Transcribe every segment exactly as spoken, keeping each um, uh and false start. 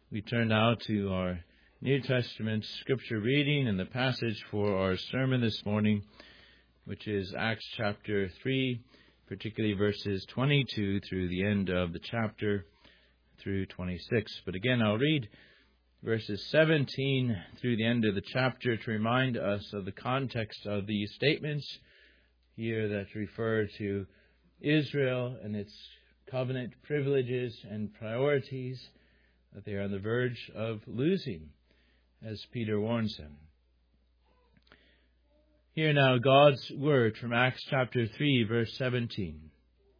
We turn now to our New Testament scripture reading and the passage for our sermon this morning, which is Acts chapter three, particularly verses twenty-two through the end of the chapter through twenty-six. But again, I'll read verses seventeen through the end of the chapter to remind us of the context of these statements here that refer to Israel and its covenant privileges and priorities that they are on the verge of losing, as Peter warns them. Hear now God's word from Acts chapter three, verse seventeen.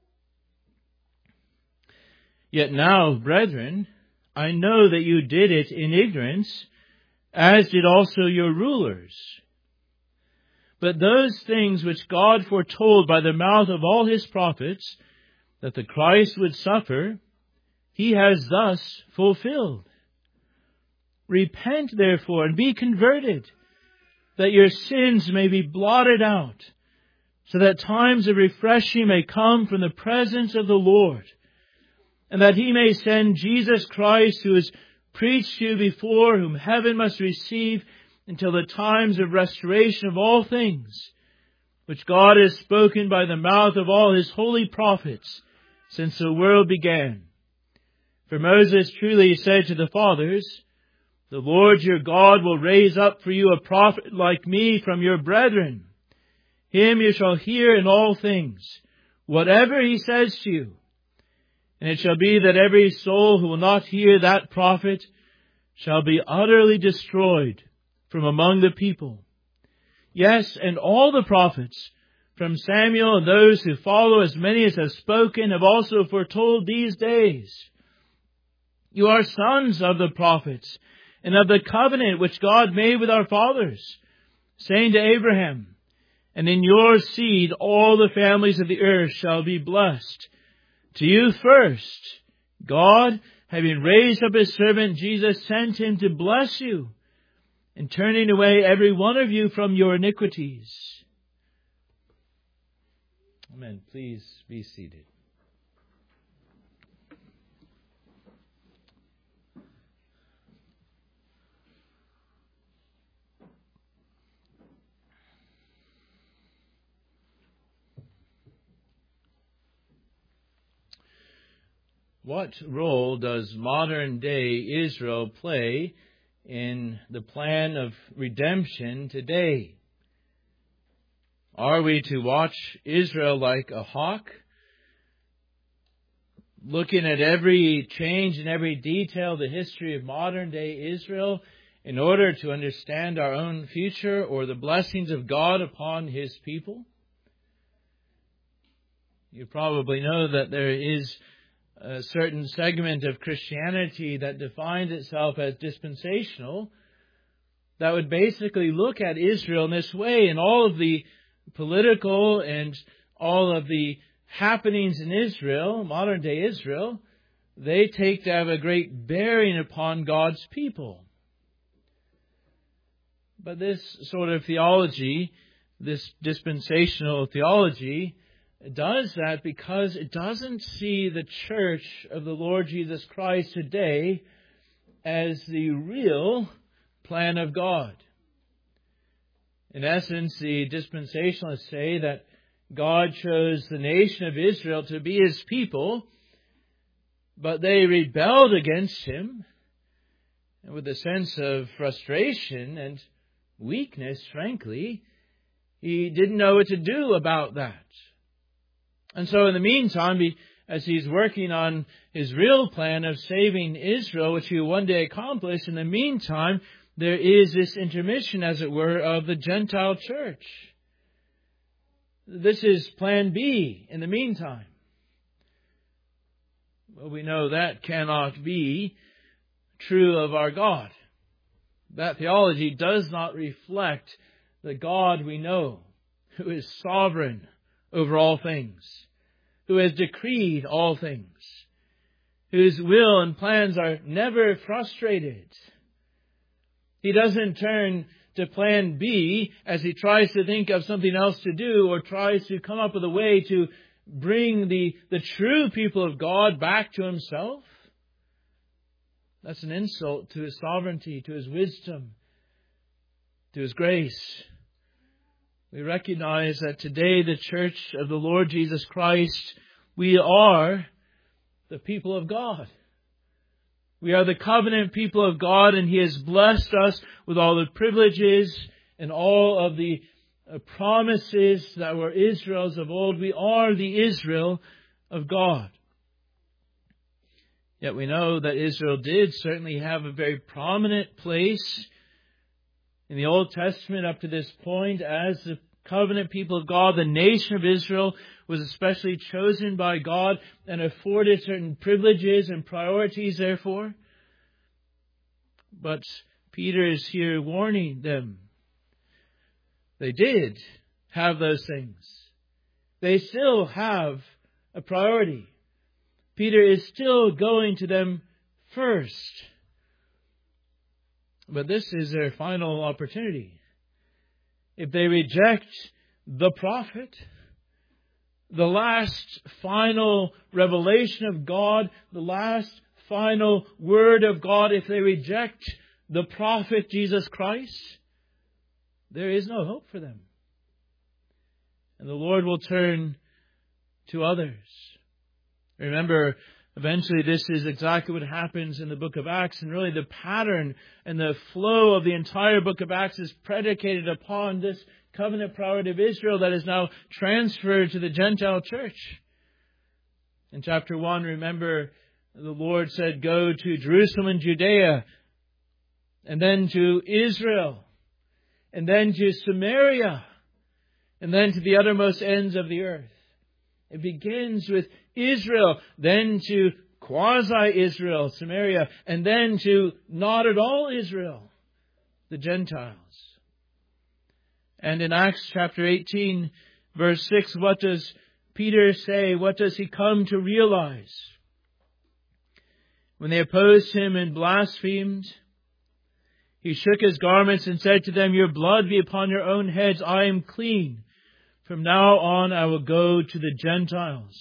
Yet now, brethren, I know that you did it in ignorance, as did also your rulers. But those things which God foretold by the mouth of all his prophets, that the Christ would suffer, he has thus fulfilled. Repent, therefore, and be converted, that your sins may be blotted out, so that times of refreshing may come from the presence of the Lord, and that he may send Jesus Christ, who is preached to you before, whom heaven must receive until the times of restoration of all things, which God has spoken by the mouth of all his holy prophets since the world began. For Moses truly said to the fathers, the Lord your God will raise up for you a prophet like me from your brethren. Him you shall hear in all things, whatever he says to you. And it shall be that every soul who will not hear that prophet shall be utterly destroyed from among the people. Yes, and all the prophets, from Samuel and those who follow, as many as have spoken, have also foretold these days. You are sons of the prophets, and of the covenant which God made with our fathers, saying to Abraham, and in your seed all the families of the earth shall be blessed. To you first, God, having raised up his servant Jesus, sent him to bless you, and turning away every one of you from your iniquities. Amen. Please be seated. What role does modern day Israel play in the plan of redemption today? Are we to watch Israel like a hawk, looking at every change and every detail of the history of modern day Israel in order to understand our own future or the blessings of God upon his people? You probably know that there is a certain segment of Christianity that defines itself as dispensational that would basically look at Israel in this way, and all of the political and all of the happenings in Israel, modern day Israel, they take to have a great bearing upon God's people. But this sort of theology, this dispensational theology, it does that because it doesn't see the church of the Lord Jesus Christ today as the real plan of God. In essence, the dispensationalists say that God chose the nation of Israel to be his people, but they rebelled against him, and with a sense of frustration and weakness, frankly, he didn't know what to do about that. And so in the meantime, as he's working on his real plan of saving Israel, which he will one day accomplish, in the meantime, there is this intermission, as it were, of the Gentile church. This is plan B in the meantime. Well, we know that cannot be true of our God. That theology does not reflect the God we know, who is sovereign over all things, who has decreed all things, whose will and plans are never frustrated. He doesn't turn to plan B as he tries to think of something else to do or tries to come up with a way to bring the, the true people of God back to himself. That's an insult to His sovereignty, to His wisdom, to His grace. We recognize that today the Church of the Lord Jesus Christ, we are the people of God. We are the covenant people of God, and He has blessed us with all the privileges and all of the promises that were Israel's of old. We are the Israel of God. Yet we know that Israel did certainly have a very prominent place in the Old Testament up to this point as the covenant people of God. The nation of Israel was especially chosen by God and afforded certain privileges and priorities therefore. But Peter is here warning them. They did have those things. They still have a priority. Peter is still going to them first. But this is their final opportunity. If they reject the prophet, the last final revelation of God, the last final word of God, if they reject the prophet Jesus Christ, there is no hope for them. And the Lord will turn to others. Remember, eventually this is exactly what happens in the book of Acts. And really the pattern and the flow of the entire book of Acts is predicated upon this covenant priority of Israel that is now transferred to the Gentile church. In chapter one, remember, the Lord said, go to Jerusalem and Judea, and then to Israel, and then to Samaria, and then to the uttermost ends of the earth. It begins with Israel, then to quasi-Israel, Samaria, and then to not at all Israel, the Gentiles. And in Acts chapter eighteen, verse six, what does Peter say? What does he come to realize? When they opposed him and blasphemed, he shook his garments and said to them, your blood be upon your own heads. I am clean. From now on I will go to the Gentiles.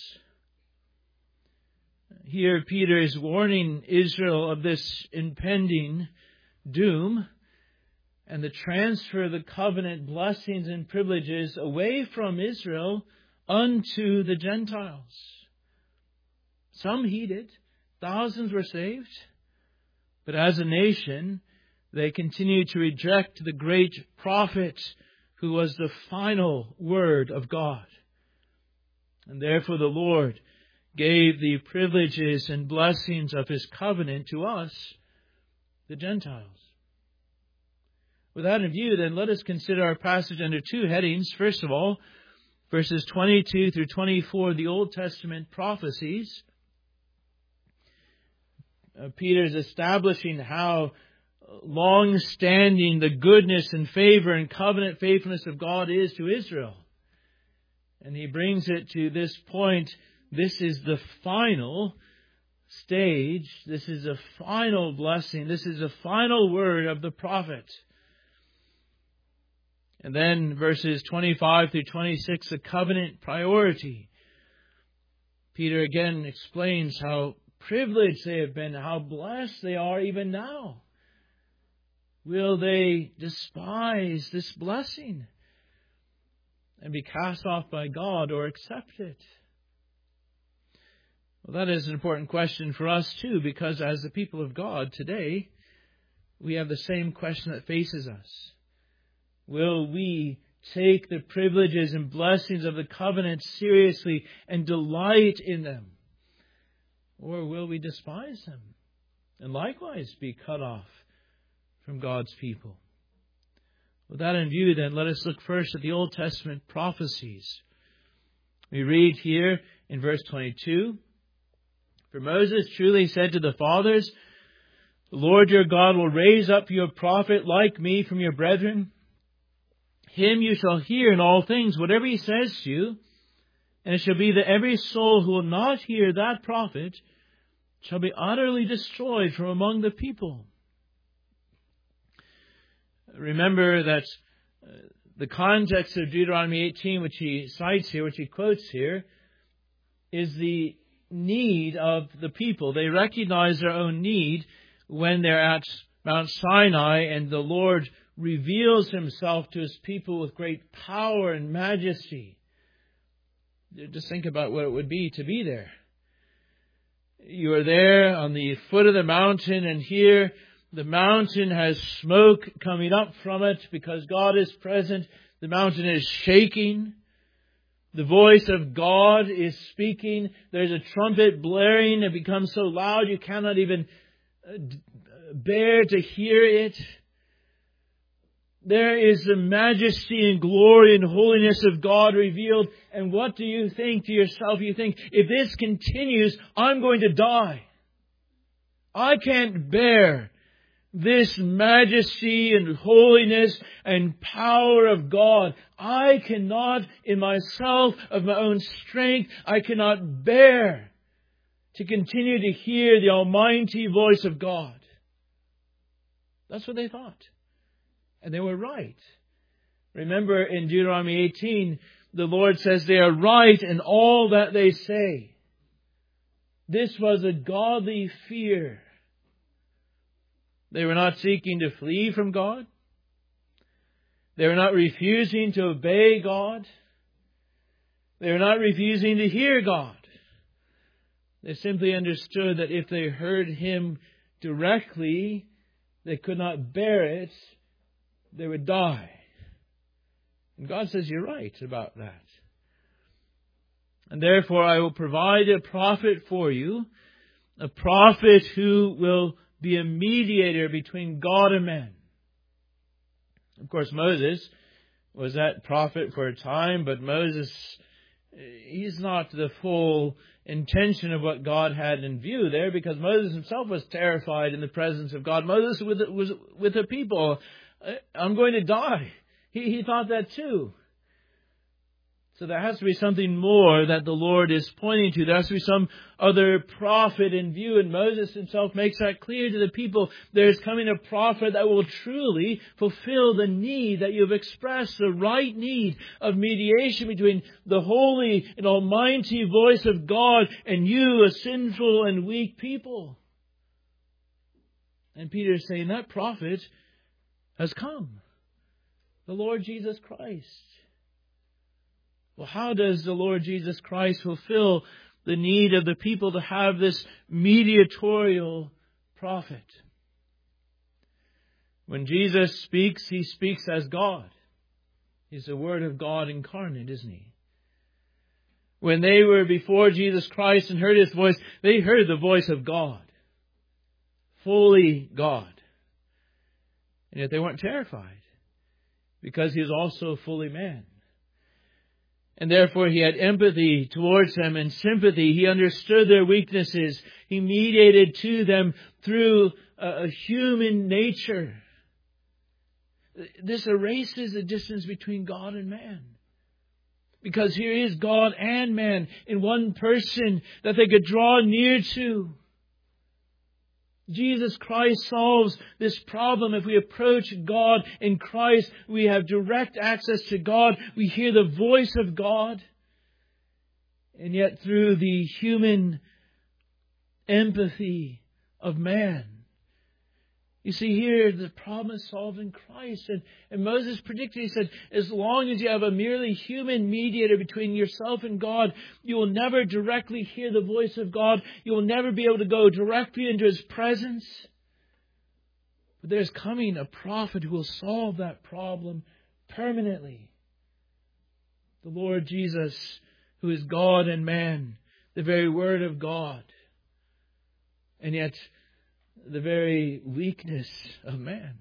Here Peter is warning Israel of this impending doom and the transfer of the covenant blessings and privileges away from Israel unto the Gentiles. Some heeded. Thousands were saved. But as a nation, they continued to reject the great prophet who was the final word of God. And therefore the Lord gave the privileges and blessings of His covenant to us, the Gentiles. With that in view, then, let us consider our passage under two headings. First of all, verses twenty-two through twenty-four, the Old Testament prophecies. Uh, Peter is establishing how long-standing the goodness and favor and covenant faithfulness of God is to Israel. And he brings it to this point. This is the final stage. This is a final blessing. This is the final word of the prophet. And then verses twenty-five through twenty-six, the covenant priority. Peter again explains how privileged they have been, how blessed they are even now. Will they despise this blessing and be cast off by God or accept it? Well, that is an important question for us too, because as the people of God today, we have the same question that faces us. Will we take the privileges and blessings of the covenant seriously and delight in them? Or will we despise them and likewise be cut off from God's people? With that in view, then, let us look first at the Old Testament prophecies. We read here in verse twenty-two, for Moses truly said to the fathers, the Lord your God will raise up your prophet like me from your brethren. Him you shall hear in all things, whatever he says to you. And it shall be that every soul who will not hear that prophet shall be utterly destroyed from among the people. Remember that uh, the context of Deuteronomy eighteen, which he cites here, which he quotes here, is the need of the people. They recognize their own need when they're at Mount Sinai and the Lord reveals Himself to His people with great power and majesty. Just think about what it would be to be there. You are there on the foot of the mountain, and here the mountain has smoke coming up from it because God is present. The mountain is shaking. The voice of God is speaking. There's a trumpet blaring. It becomes so loud you cannot even bear to hear it. There is the majesty and glory and holiness of God revealed. And what do you think to yourself? You think, if this continues, I'm going to die. I can't bear this majesty and holiness and power of God. I cannot, in myself, of my own strength, I cannot bear to continue to hear the almighty voice of God. That's what they thought. And they were right. Remember in Deuteronomy eighteen, the Lord says they are right in all that they say. This was a godly fear. They were not seeking to flee from God. They were not refusing to obey God. They were not refusing to hear God. They simply understood that if they heard Him directly, they could not bear it. They would die. And God says, you're right about that. And therefore I will provide a prophet for you, a prophet who will be a mediator between God and man. Of course, Moses was that prophet for a time, but Moses, he's not the full intention of what God had in view there, because Moses himself was terrified in the presence of God. Moses was, was with the people. I'm going to die. He, he thought that too. So there has to be something more that the Lord is pointing to. There has to be some other prophet in view. And Moses himself makes that clear to the people. There's coming a prophet that will truly fulfill the need that you've expressed, the right need of mediation between the holy and almighty voice of God and you, a sinful and weak people. And Peter is saying that prophet has come, the Lord Jesus Christ. Well, how does the Lord Jesus Christ fulfill the need of the people to have this mediatorial prophet? When Jesus speaks, He speaks as God. He's the Word of God incarnate, isn't He? When they were before Jesus Christ and heard His voice, they heard the voice of God. Fully God. And yet they weren't terrified, because He is also fully man. And therefore He had empathy towards them and sympathy. He understood their weaknesses. He mediated to them through a human nature. This erases the distance between God and man. Because here is God and man in one person that they could draw near to. Jesus Christ solves this problem. If we approach God in Christ, we have direct access to God. We hear the voice of God. And yet through the human empathy of man. You see here, the problem is solved in Christ. And, and Moses predicted, he said, as long as you have a merely human mediator between yourself and God, you will never directly hear the voice of God. You will never be able to go directly into His presence. But there's coming a prophet who will solve that problem permanently. The Lord Jesus, who is God and man, the very Word of God. And yet, the very weakness of man.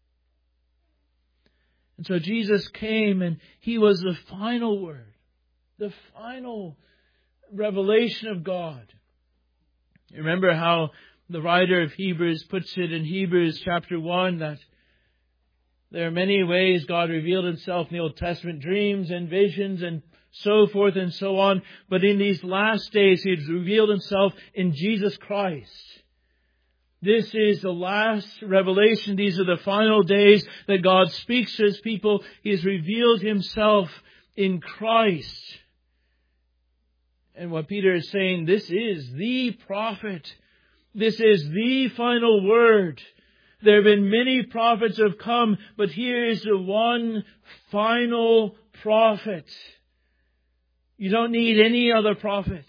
And so Jesus came and He was the final word, the final revelation of God. You remember how the writer of Hebrews puts it in Hebrews chapter one, that there are many ways God revealed Himself in the Old Testament, dreams and visions and so forth and so on. But in these last days He has revealed Himself in Jesus Christ. This is the last revelation. These are the final days that God speaks to His people. He has revealed Himself in Christ. And what Peter is saying, this is the prophet This is the final word. There have been many prophets who have come, but here is the one final prophet. You don't need any other prophet.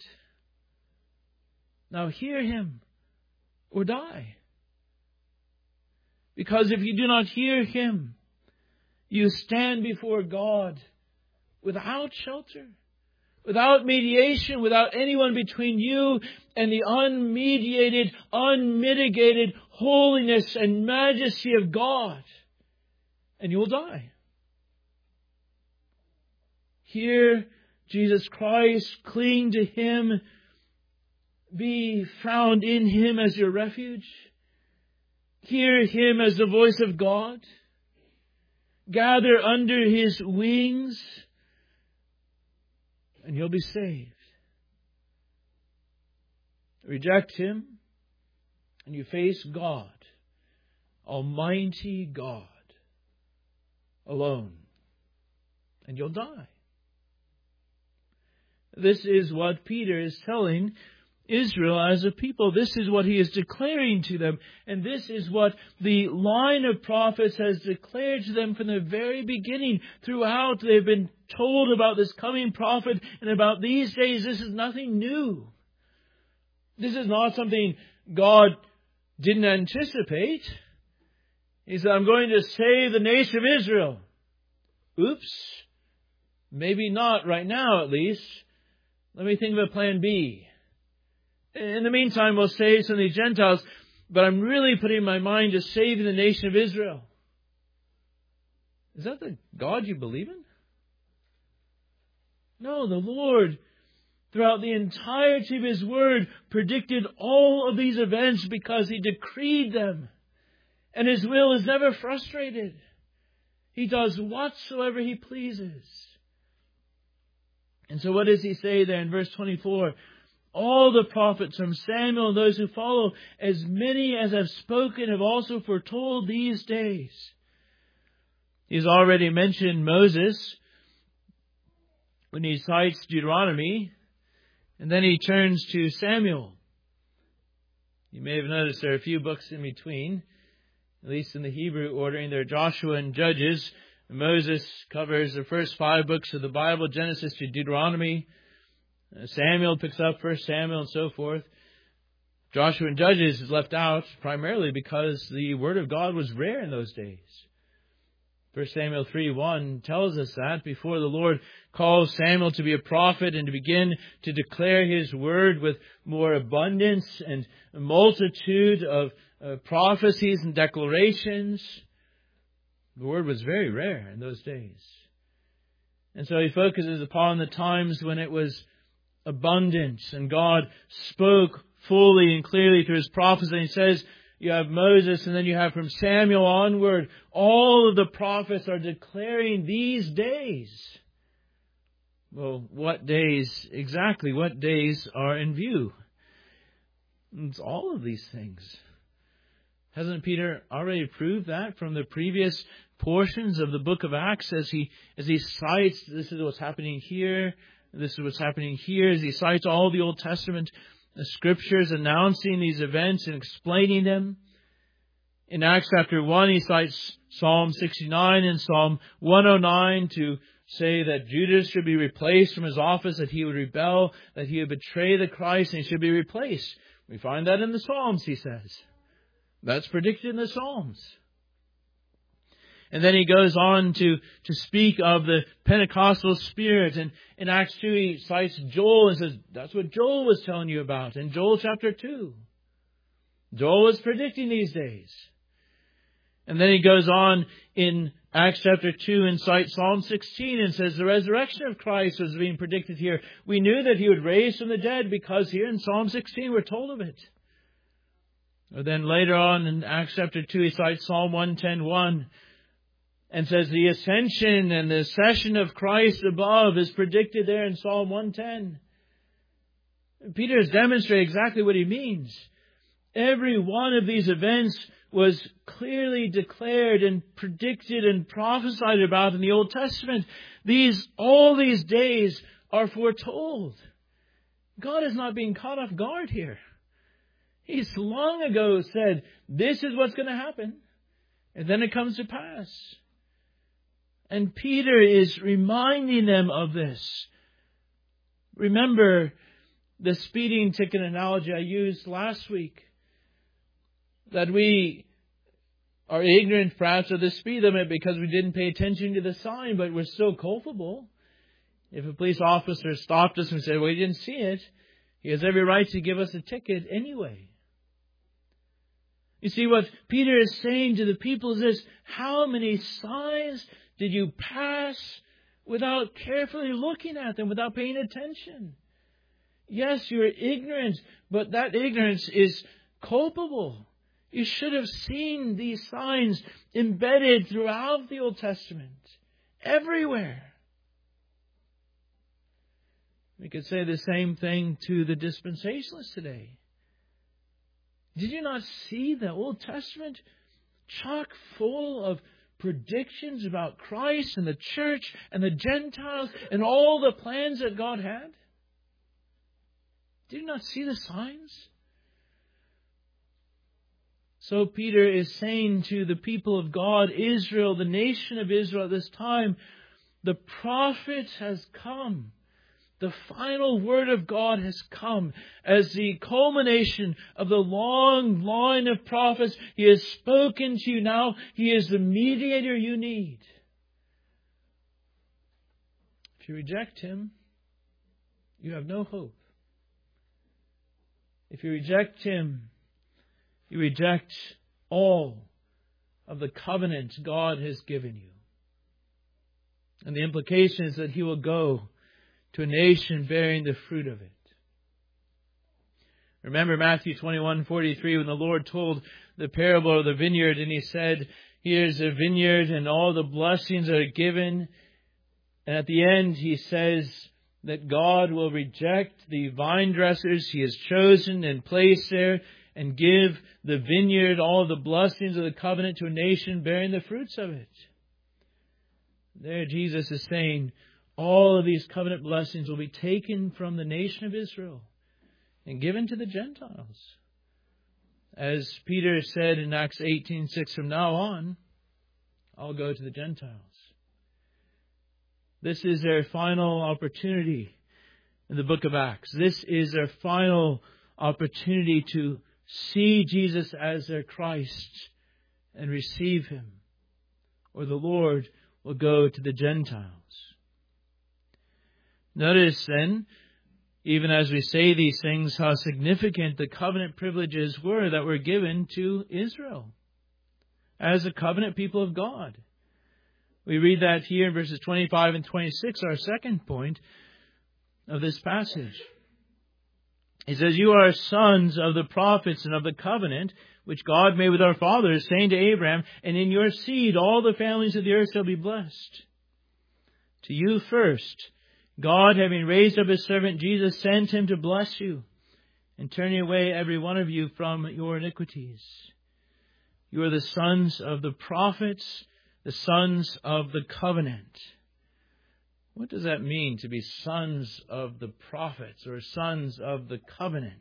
Now hear him or die. Because if you do not hear him, you stand before God without shelter, without mediation, without anyone between you and the unmediated, unmitigated holiness and majesty of God. And you will die. Hear Jesus Christ, cling to him, be found in him as your refuge. Hear him as the voice of God. Gather under his wings, and you'll be saved. Reject him, and you face God, Almighty God, alone, and you'll die. This is what Peter is telling Israel as a people. This is what he is declaring to them. And this is what the line of prophets has declared to them from the very beginning. Throughout, they've been told about this coming prophet and about these days. This is nothing new. This is not something God didn't anticipate. He said, I'm going to save the nation of Israel. Oops. Maybe not right now, at least. Let me think of a plan B. In the meantime, we'll save some of the Gentiles, but I'm really putting my mind to saving the nation of Israel. Is that the God you believe in? No, the Lord, throughout the entirety of his word, predicted all of these events because he decreed them. And his will is never frustrated. He does whatsoever he pleases. And so what does he say there in verse twenty-four? All the prophets from Samuel and those who follow, as many as have spoken, have also foretold these days. He's already mentioned Moses when he cites Deuteronomy, and then he turns to Samuel. You may have noticed there are a few books in between, at least in the Hebrew ordering. There are Joshua and Judges. Moses covers the first five books of the Bible, Genesis to Deuteronomy. Samuel picks up First Samuel and so forth. Joshua and Judges is left out primarily because the Word of God was rare in those days. First Samuel three one tells us that before the Lord calls Samuel to be a prophet and to begin to declare his word with more abundance and a multitude of uh, prophecies and declarations, the word was very rare in those days. And so he focuses upon the times when it was abundance and God spoke fully and clearly through his prophets. And he says, you have Moses, and then you have from Samuel onward, all of the prophets are declaring these days. Well, what days exactly? What days are in view? It's all of these things. Hasn't Peter already proved that from the previous portions of the book of Acts as he as he cites, this is what's happening here, this is what's happening here, as he cites all the Old Testament scriptures announcing these events and explaining them. In Acts chapter one, he cites Psalm sixty-nine and Psalm one oh nine to say that Judas should be replaced from his office, that he would rebel, that he would betray the Christ, and he should be replaced. We find that in the Psalms, he says. That's predicted in the Psalms. And then he goes on to, to speak of the Pentecostal Spirit. And in Acts two, he cites Joel and says, that's what Joel was telling you about in Joel chapter two. Joel was predicting these days. And then he goes on in Acts chapter two and cites Psalm sixteen and says the resurrection of Christ was being predicted here. We knew that he would raise from the dead because here in Psalm sixteen we're told of it. Or then later on in Acts chapter two, he cites Psalm one ten one and says the ascension and the session of Christ above is predicted there in Psalm one ten. Peter has demonstrated exactly what he means. Every one of these events was clearly declared and predicted and prophesied about in the Old Testament. These, all these days are foretold. God is not being caught off guard here. He's long ago said, this is what's going to happen. And then it comes to pass. And Peter is reminding them of this. Remember the speeding ticket analogy I used last week. That we are ignorant perhaps of the speed limit because we didn't pay attention to the sign, but we're still culpable. If a police officer stopped us and said, well, you didn't see it, he has every right to give us a ticket anyway. You see, what Peter is saying to the people is this: how many signs did you pass without carefully looking at them, without paying attention? Yes, you're ignorant, but that ignorance is culpable. You should have seen these signs embedded throughout the Old Testament, everywhere. We could say the same thing to the dispensationalists today. Did you not see the Old Testament chock full of predictions about Christ and the church and the Gentiles and all the plans that God had? Did you not see the signs? So Peter is saying to the people of God, Israel, the nation of Israel at this time, the prophet has come. The final word of God has come as the culmination of the long line of prophets. He has spoken to you now. He is the mediator you need. If you reject Him, you have no hope. If you reject Him, you reject all of the covenant God has given you. And the implication is that He will go to a nation bearing the fruit of it. Remember Matthew twenty-one forty-three, when the Lord told the parable of the vineyard, and He said, here's a vineyard and all the blessings are given. And at the end He says that God will reject the vine dressers He has chosen and placed there and give the vineyard, all the blessings of the covenant, to a nation bearing the fruits of it. There Jesus is saying, all of these covenant blessings will be taken from the nation of Israel and given to the Gentiles. As Peter said in Acts eighteen six, from now on, I'll go to the Gentiles. This is their final opportunity in the book of Acts. This is their final opportunity to see Jesus as their Christ and receive Him, or the Lord will go to the Gentiles. Notice then, even as we say these things, how significant the covenant privileges were that were given to Israel as a covenant people of God. We read that here in verses twenty-five and twenty-six, our second point of this passage. He says, you are sons of the prophets and of the covenant which God made with our fathers, saying to Abraham, and in your seed all the families of the earth shall be blessed. To you first, God, having raised up His servant Jesus, sent Him to bless you and turning away every one of you from your iniquities. You are the sons of the prophets, the sons of the covenant. What does that mean, to be sons of the prophets or sons of the covenant?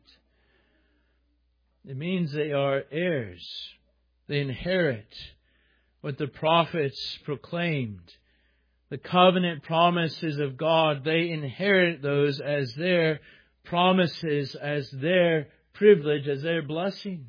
It means they are heirs. They inherit what the prophets proclaimed. The covenant promises of God, they inherit those as their promises, as their privilege, as their blessing.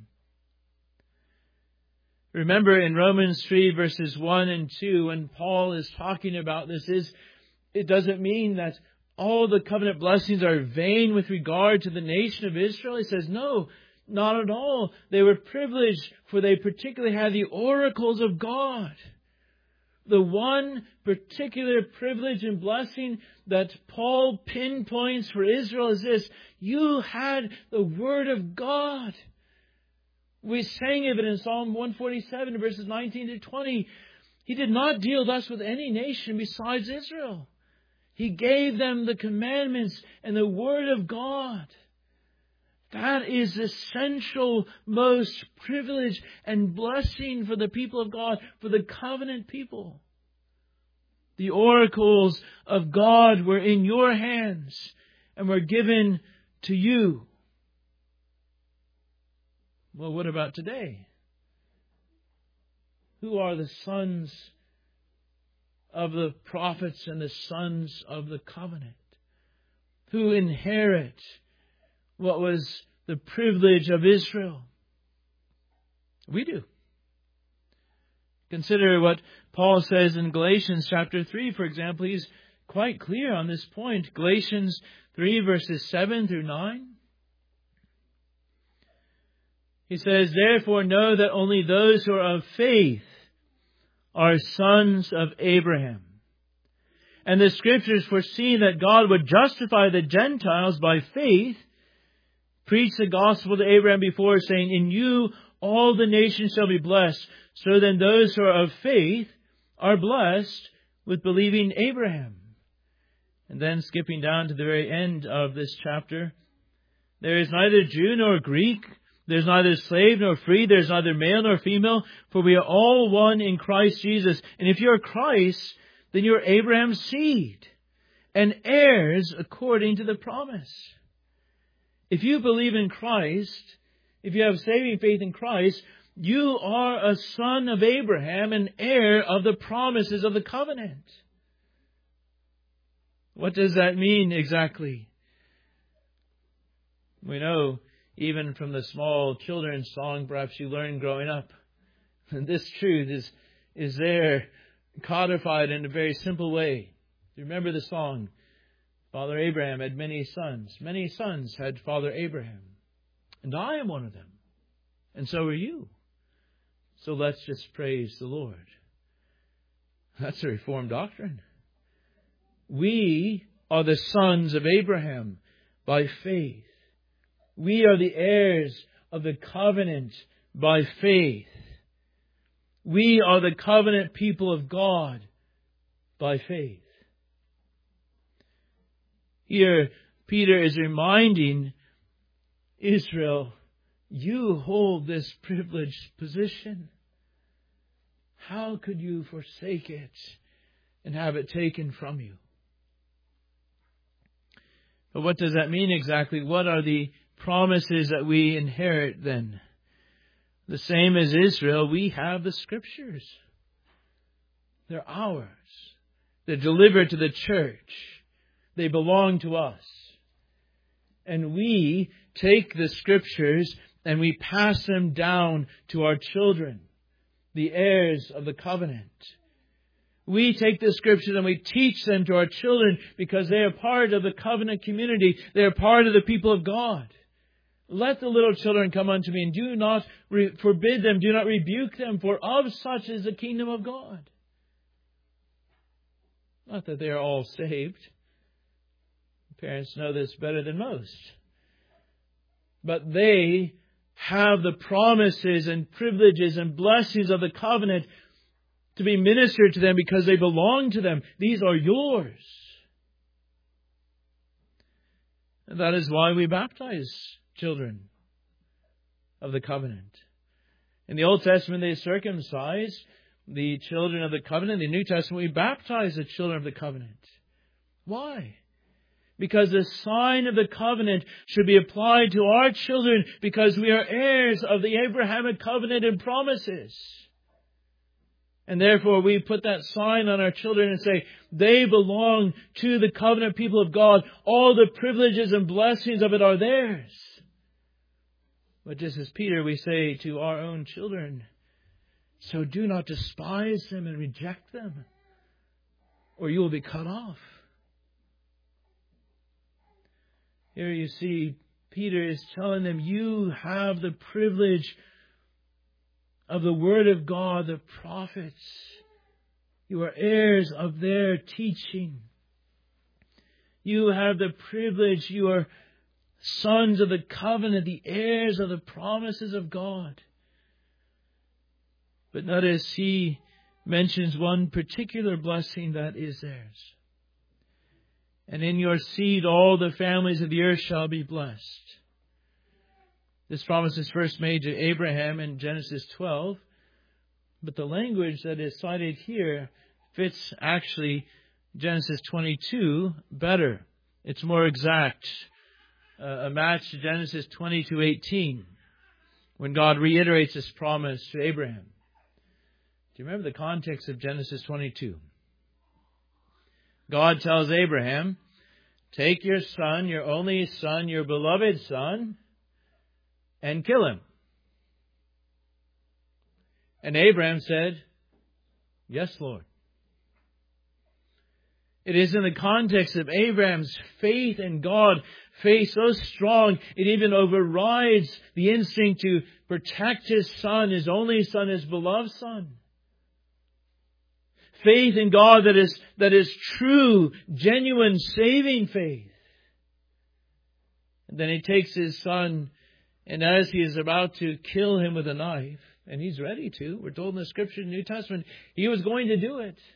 Remember in Romans three verses one and two, when Paul is talking about this, is it doesn't mean that all the covenant blessings are vain with regard to the nation of Israel. He says, no, not at all. They were privileged, for they particularly had the oracles of God. The one particular privilege and blessing that Paul pinpoints for Israel is this: you had the Word of God. We sang of it in Psalm one forty-seven, verses nineteen to twenty. He did not deal thus with any nation besides Israel. He gave them the commandments and the Word of God. That is the essential, most privilege and blessing for the people of God, for the covenant people. The oracles of God were in your hands and were given to you. Well, what about today? Who are the sons of the prophets and the sons of the covenant? Who inherit what was the privilege of Israel? We do. Consider what Paul says in Galatians chapter three, for example. He's quite clear on this point. Galatians three verses seven through nine. He says, "Therefore know that only those who are of faith are sons of Abraham. And the Scriptures, foreseeing that God would justify the Gentiles by faith, preached the gospel to Abraham before, saying, in you all the nations shall be blessed. So then those who are of faith are blessed with believing Abraham." And then skipping down to the very end of this chapter, "There is neither Jew nor Greek, there is neither slave nor free, there is neither male nor female, for we are all one in Christ Jesus. And if you are Christ, then you are Abraham's seed, and heirs according to the promise." If you believe in Christ, if you have saving faith in Christ, you are a son of Abraham, and heir of the promises of the covenant. What does that mean exactly? We know, even from the small children's song perhaps you learned growing up, and this truth is, is there codified in a very simple way. You remember the song, Father Abraham had many sons. Many sons had Father Abraham. And I am one of them. And so are you. So let's just praise the Lord. That's a Reformed doctrine. We are the sons of Abraham by faith. We are the heirs of the covenant by faith. We are the covenant people of God by faith. Here, Peter is reminding Israel, you hold this privileged position. How could you forsake it and have it taken from you? But what does that mean exactly? What are the promises that we inherit then? The same as Israel, we have the Scriptures. They're ours. They're delivered to the church. They belong to us. And we take the Scriptures and we pass them down to our children, the heirs of the covenant. We take the Scriptures and we teach them to our children because they are part of the covenant community. They are part of the people of God. Let the little children come unto me, and do not re- forbid them, do not rebuke them, for of such is the kingdom of God. Not that they are all saved. Parents know this better than most. But they have the promises and privileges and blessings of the covenant to be ministered to them because they belong to them. These are yours. And that is why we baptize children of the covenant. In the Old Testament, they circumcised the children of the covenant. In the New Testament, we baptize the children of the covenant. Why? Because the sign of the covenant should be applied to our children because we are heirs of the Abrahamic covenant and promises. And therefore we put that sign on our children and say, they belong to the covenant people of God. All the privileges and blessings of it are theirs. But just as Peter, we say to our own children, so do not despise them and reject them, or you will be cut off. Here you see, Peter is telling them, you have the privilege of the Word of God, the prophets. You are heirs of their teaching. You have the privilege, you are sons of the covenant, the heirs of the promises of God. But notice he mentions one particular blessing that is theirs. And in your seed all the families of the earth shall be blessed. This promise is first made to Abraham in Genesis twelve. But the language that is cited here fits actually Genesis twenty-two better. It's more exact. Uh, a match to Genesis twenty-two eighteen. when God reiterates His promise to Abraham. Do you remember the context of Genesis twenty-two? God tells Abraham, take your son, your only son, your beloved son, and kill him. And Abraham said, yes, Lord. It is in the context of Abraham's faith in God, faith so strong, it even overrides the instinct to protect his son, his only son, his beloved son. Faith in God that is, that is true, genuine, saving faith. And then he takes his son, and as he is about to kill him with a knife, and he's ready to, we're told in the Scripture in the New Testament, he was going to do it.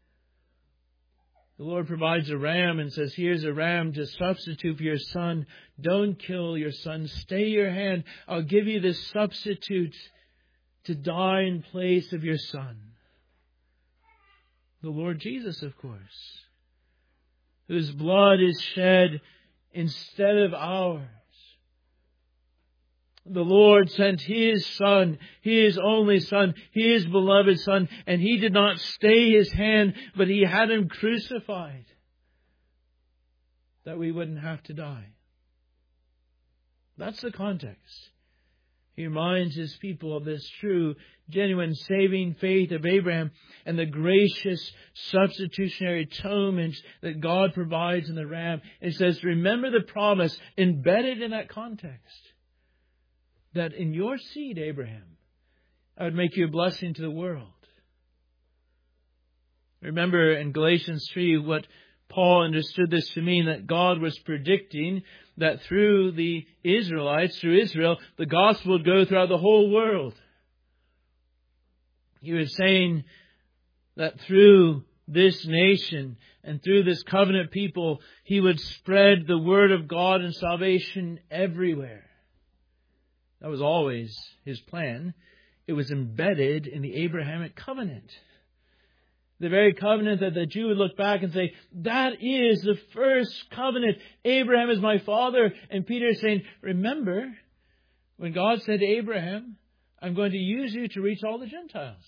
The Lord provides a ram and says, here's a ram to substitute for your son. Don't kill your son. Stay your hand. I'll give you this substitute to die in place of your son. The Lord Jesus, of course, whose blood is shed instead of ours. The Lord sent His Son, His only Son, His beloved Son, and He did not stay His hand, but He had Him crucified, that we wouldn't have to die. That's the context. He reminds His people of this true, genuine, saving faith of Abraham and the gracious substitutionary atonement that God provides in the ram. It says, remember the promise embedded in that context, that in your seed, Abraham, I would make you a blessing to the world. Remember in Galatians three what Paul understood this to mean, that God was predicting that through the Israelites, through Israel, the gospel would go throughout the whole world. He was saying that through this nation and through this covenant people, He would spread the word of God and salvation everywhere. That was always His plan. It was embedded in the Abrahamic covenant. The very covenant that the Jew would look back and say, that is the first covenant. Abraham is my father. And Peter is saying, remember, when God said to Abraham, I'm going to use you to reach all the Gentiles.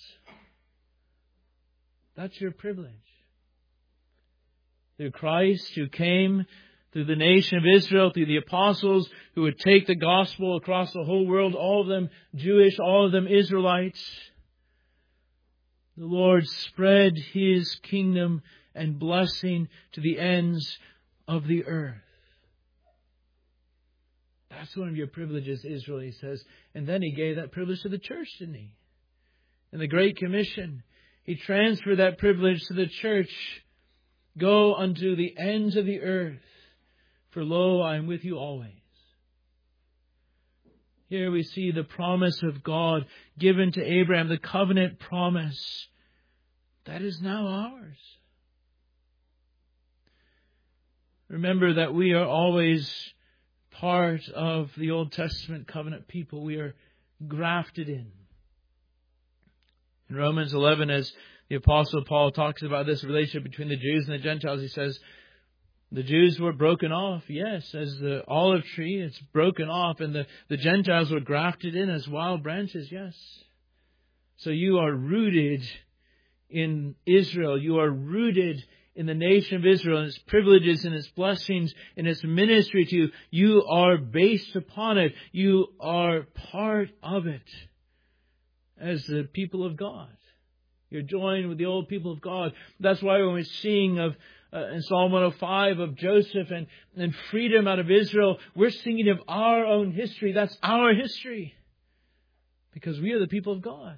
That's your privilege. Through Christ, who came through the nation of Israel, through the apostles who would take the gospel across the whole world, all of them Jewish, all of them Israelites. The Lord spread His kingdom and blessing to the ends of the earth. That's one of your privileges, Israel, He says. And then He gave that privilege to the church, didn't He? In the Great Commission, He transferred that privilege to the church. Go unto the ends of the earth, for lo, I am with you always. Here we see the promise of God given to Abraham, the covenant promise that is now ours. Remember that we are always part of the Old Testament covenant people. We are grafted in. In Romans eleven, as the Apostle Paul talks about this relationship between the Jews and the Gentiles, he says, the Jews were broken off, yes, as the olive tree, it's broken off, and the, the Gentiles were grafted in as wild branches, yes. So you are rooted in Israel. You are rooted in the nation of Israel, and its privileges and its blessings and its ministry to you. You are based upon it. You are part of it as the people of God. You're joined with the old people of God. That's why when we sing of Uh, in Psalm one oh five of Joseph and, and freedom out of Israel, we're singing of our own history. That's our history. Because we are the people of God.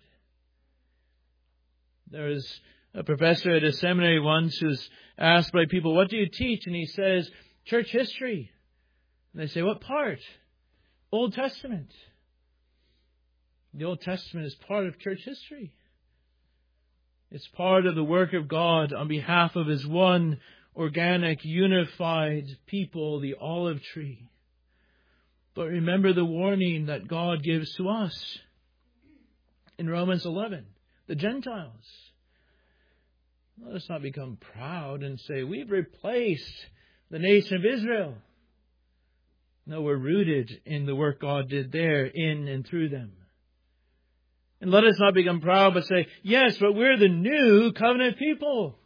There is a professor at a seminary once who's asked by people, what do you teach? And he says, church history. And they say, what part? Old Testament. The Old Testament is part of church history. It's part of the work of God on behalf of His one organic, unified people, the olive tree. But remember the warning that God gives to us in Romans eleven, the Gentiles. Let us not become proud and say, we've replaced the nation of Israel. No, we're rooted in the work God did there, in and through them. And let us not become proud, but say, yes, but we're the new covenant people.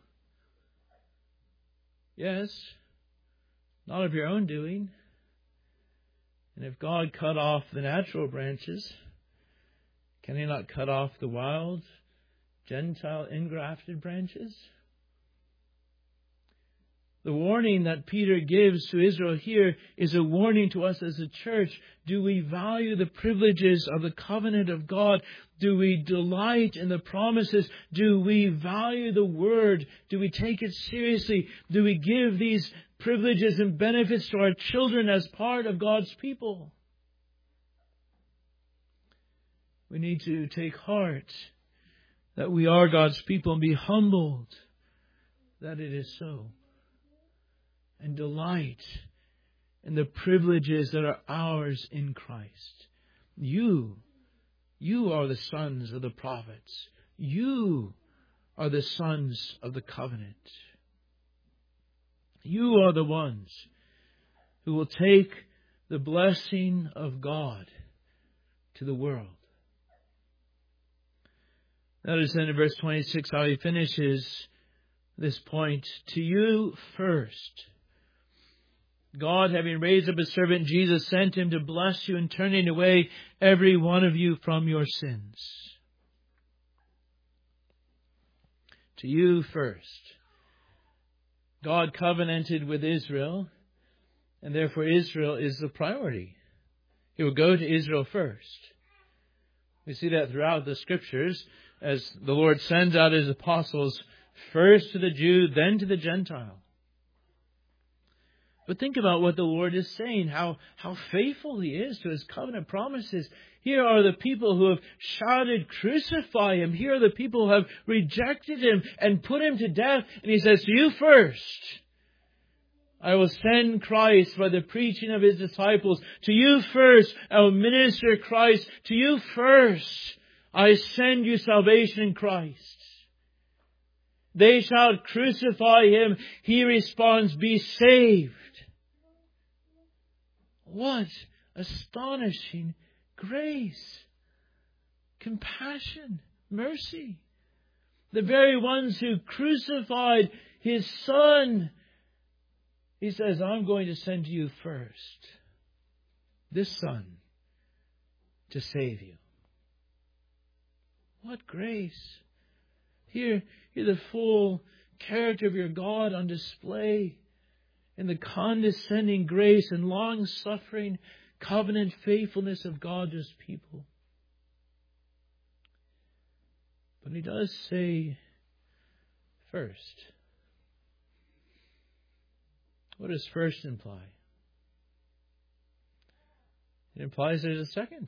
Yes, not of your own doing. And if God cut off the natural branches, can He not cut off the wild, Gentile, engrafted branches? The warning that Peter gives to Israel here is a warning to us as a church. Do we value the privileges of the covenant of God? Do we delight in the promises? Do we value the Word? Do we take it seriously? Do we give these privileges and benefits to our children as part of God's people? We need to take heart that we are God's people and be humbled that it is so. And delight in the privileges that are ours in Christ. You, you are the sons of the prophets. You are the sons of the covenant. You are the ones who will take the blessing of God to the world. Notice then in verse twenty-six how he finishes this point. To you first, God, having raised up His servant Jesus, sent Him to bless you in turning away every one of you from your sins. To you first. God covenanted with Israel, and therefore Israel is the priority. He will go to Israel first. We see that throughout the Scriptures, as the Lord sends out His apostles first to the Jew, then to the Gentile. But think about what the Lord is saying, how, how faithful He is to His covenant promises. Here are the people who have shouted, crucify Him. Here are the people who have rejected Him and put Him to death. And He says, to you first, I will send Christ by the preaching of His disciples. To you first, I will minister Christ. To you first, I send you salvation in Christ. They shall crucify Him. He responds, be saved. What astonishing grace, compassion, mercy. The very ones who crucified His Son, He says, I'm going to send you first this Son to save you. What grace. Here, here the full character of your God on display in the condescending grace and long-suffering covenant faithfulness of God to His people. But He does say first. What does first imply? It implies there's a second.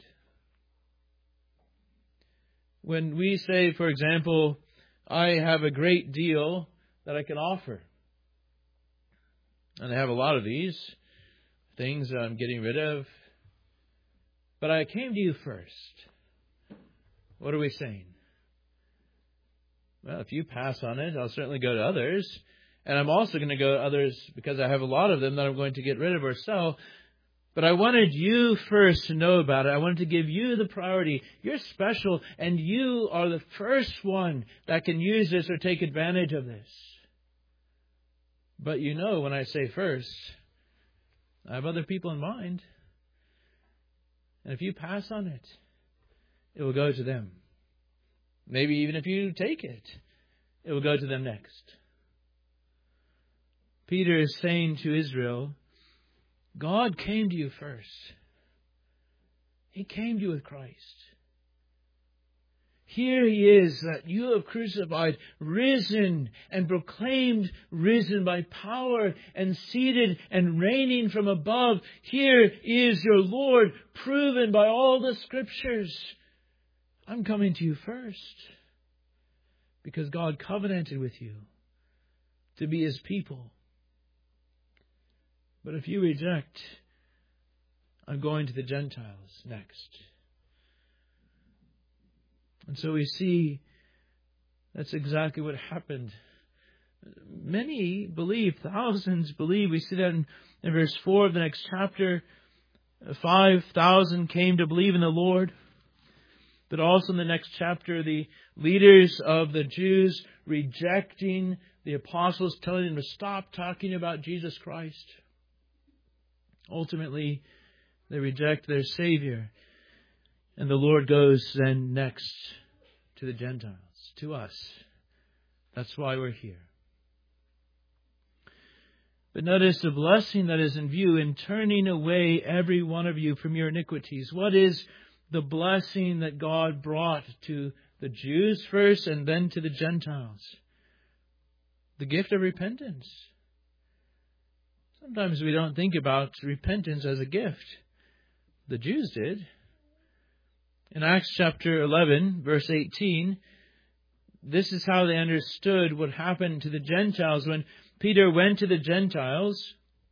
When we say, for example, I have a great deal that I can offer, and I have a lot of these things that I'm getting rid of, but I came to you first. What are we saying? Well, if you pass on it, I'll certainly go to others. And I'm also going to go to others because I have a lot of them that I'm going to get rid of or sell. But I wanted you first to know about it. I wanted to give you the priority. You're special, and you are the first one that can use this or take advantage of this. But you know, when I say first, I have other people in mind. And if you pass on it, it will go to them. Maybe even if you take it, it will go to them next. Peter is saying to Israel, God came to you first. He came to you with Christ. Here He is that you have crucified, risen and proclaimed risen by power and seated and reigning from above. Here is your Lord, proven by all the Scriptures. I'm coming to you first because God covenanted with you to be His people. But if you reject, I'm going to the Gentiles next. And so we see that's exactly what happened. Many believe, thousands believe. We see that in, in verse four of the next chapter. five thousand came to believe in the Lord. But also in the next chapter, the leaders of the Jews rejecting the apostles, telling them to stop talking about Jesus Christ. Ultimately, they reject their Savior. And the Lord goes then next to the Gentiles, to us. That's why we're here. But notice the blessing that is in view in turning away every one of you from your iniquities. What is the blessing that God brought to the Jews first and then to the Gentiles? The gift of repentance. Sometimes we don't think about repentance as a gift. The Jews did. In Acts chapter eleven, verse eighteen, this is how they understood what happened to the Gentiles when Peter went to the Gentiles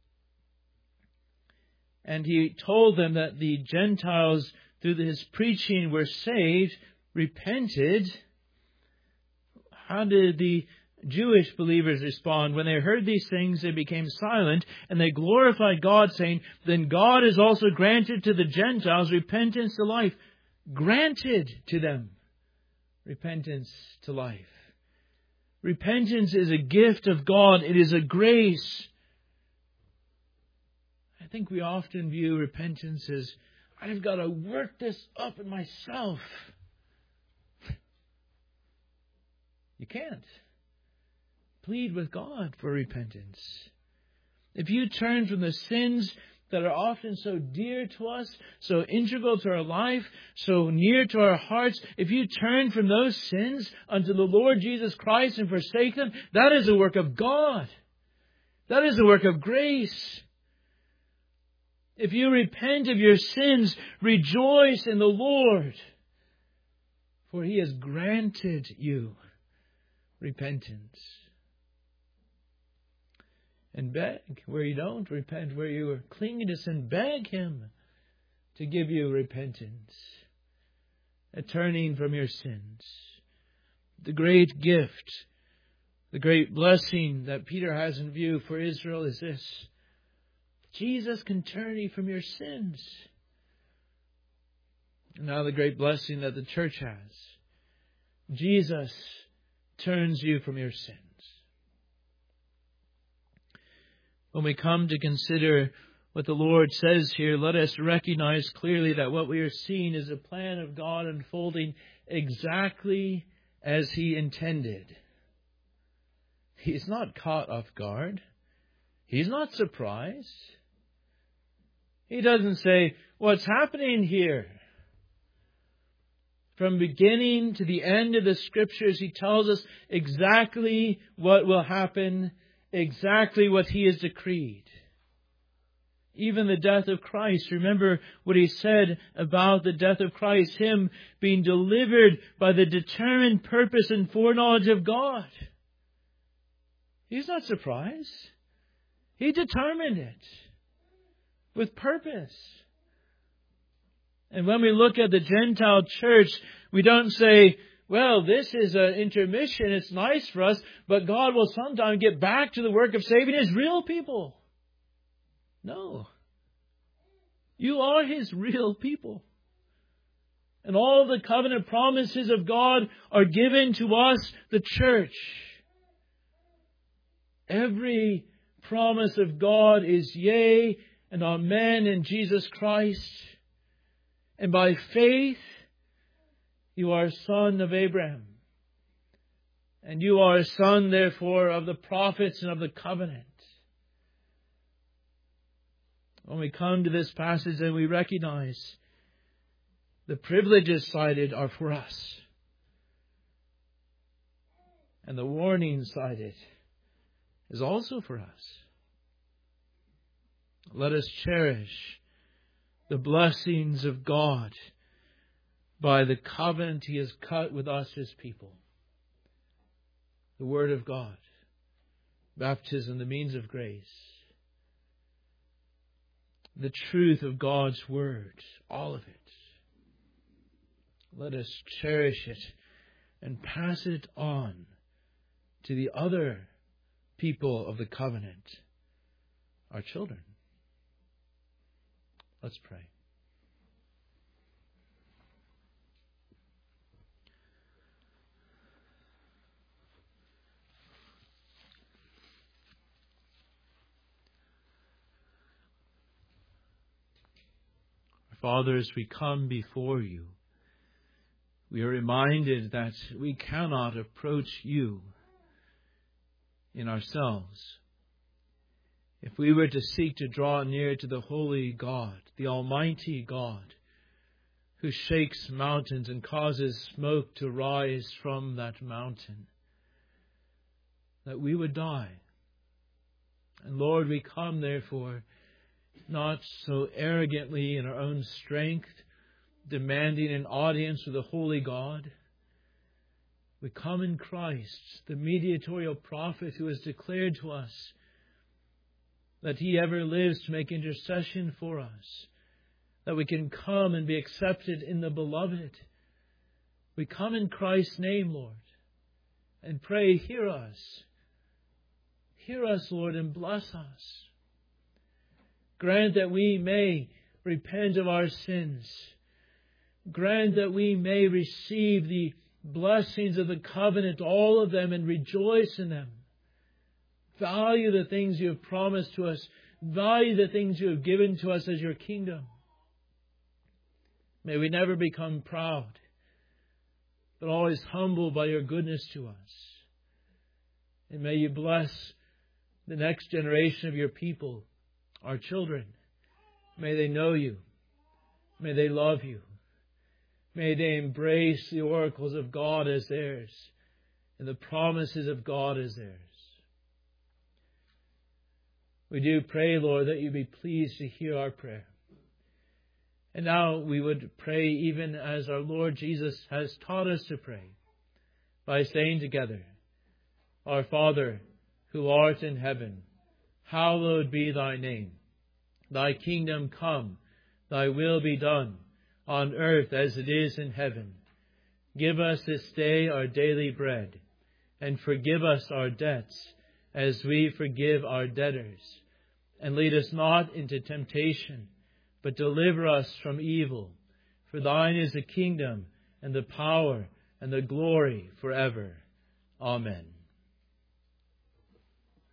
and he told them that the Gentiles, through his preaching, were saved, repented. How did the Jewish believers respond? When they heard these things, they became silent and they glorified God, saying, "Then God has also granted to the Gentiles repentance to life." Granted to them repentance to life. Repentance is a gift of God. It is a grace. I think we often view repentance as, I've got to work this up in myself. You can't. Plead with God for repentance. If you turn from the sins that are often so dear to us, so integral to our life, so near to our hearts, if you turn from those sins unto the Lord Jesus Christ and forsake them, that is a work of God. That is a work of grace. If you repent of your sins, rejoice in the Lord, for He has granted you repentance. And beg where you don't repent, where you are clinging to sin, beg Him to give you repentance, a turning from your sins. The great gift, the great blessing that Peter has in view for Israel is this: Jesus can turn you from your sins. And now the great blessing that the church has: Jesus turns you from your sins. When we come to consider what the Lord says here, let us recognize clearly that what we are seeing is a plan of God unfolding exactly as He intended. He's not caught off guard. He's not surprised. He doesn't say, "What's happening here?" From beginning to the end of the Scriptures, He tells us exactly what will happen, exactly what He has decreed. Even the death of Christ. Remember what He said about the death of Christ, Him being delivered by the determined purpose and foreknowledge of God. He's not surprised. He determined it with purpose. And when we look at the Gentile church, we don't say, well, this is an intermission, it's nice for us, but God will sometime get back to the work of saving His real people. No. You are His real people. And all the covenant promises of God are given to us, the church. Every promise of God is yea and amen in Jesus Christ. And by faith, you are a son of Abraham. And you are a son, therefore, of the prophets and of the covenant. When we come to this passage, then we recognize the privileges cited are for us. And the warning cited is also for us. Let us cherish the blessings of God by the covenant He has cut with us, His people. The Word of God, baptism, the means of grace, the truth of God's Word, all of it. Let us cherish it and pass it on to the other people of the covenant, our children. Let's pray. Father, as we come before you, we are reminded that we cannot approach you in ourselves. If we were to seek to draw near to the holy God, the Almighty God, who shakes mountains and causes smoke to rise from that mountain, that we would die. And Lord, we come therefore not so arrogantly in our own strength, demanding an audience with the holy God. We come in Christ, the mediatorial prophet who has declared to us that He ever lives to make intercession for us, that we can come and be accepted in the Beloved. We come in Christ's name, Lord, and pray, hear us. Hear us, Lord, and bless us. Grant that we may repent of our sins. Grant that we may receive the blessings of the covenant, all of them, and rejoice in them. Value the things you have promised to us. Value the things you have given to us as your kingdom. May we never become proud, but always humbled by your goodness to us. And may you bless the next generation of your people, our children. May they know you. May they love you. May they embrace the oracles of God as theirs and the promises of God as theirs. We do pray, Lord, that you be pleased to hear our prayer. And now we would pray even as our Lord Jesus has taught us to pray, by saying together, Our Father, who art in heaven, hallowed be thy name. Thy kingdom come, thy will be done, on earth as it is in heaven. Give us this day our daily bread, and forgive us our debts, as we forgive our debtors. And lead us not into temptation, but deliver us from evil. For thine is the kingdom, and the power, and the glory forever. Amen.